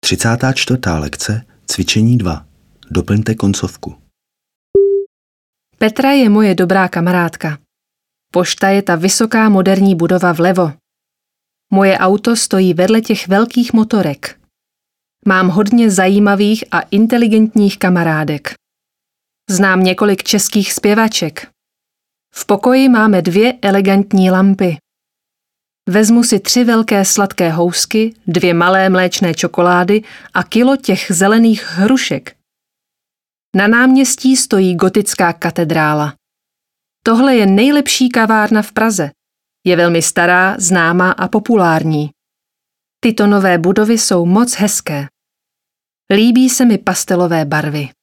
34. lekce, cvičení 2. Doplňte koncovku. Petra je moje dobrá kamarádka. Pošta je ta vysoká moderní budova vlevo. Moje auto stojí vedle těch velkých motorek. Mám hodně zajímavých a inteligentních kamarádek. Znám několik českých zpěvaček. V pokoji máme 2 elegantní lampy. Vezmu si 3 velké sladké housky, 2 malé mléčné čokolády a kilo těch zelených hrušek. Na náměstí stojí gotická katedrála. Tohle je nejlepší kavárna v Praze. Je velmi stará, známá a populární. Tyto nové budovy jsou moc hezké. Líbí se mi pastelové barvy.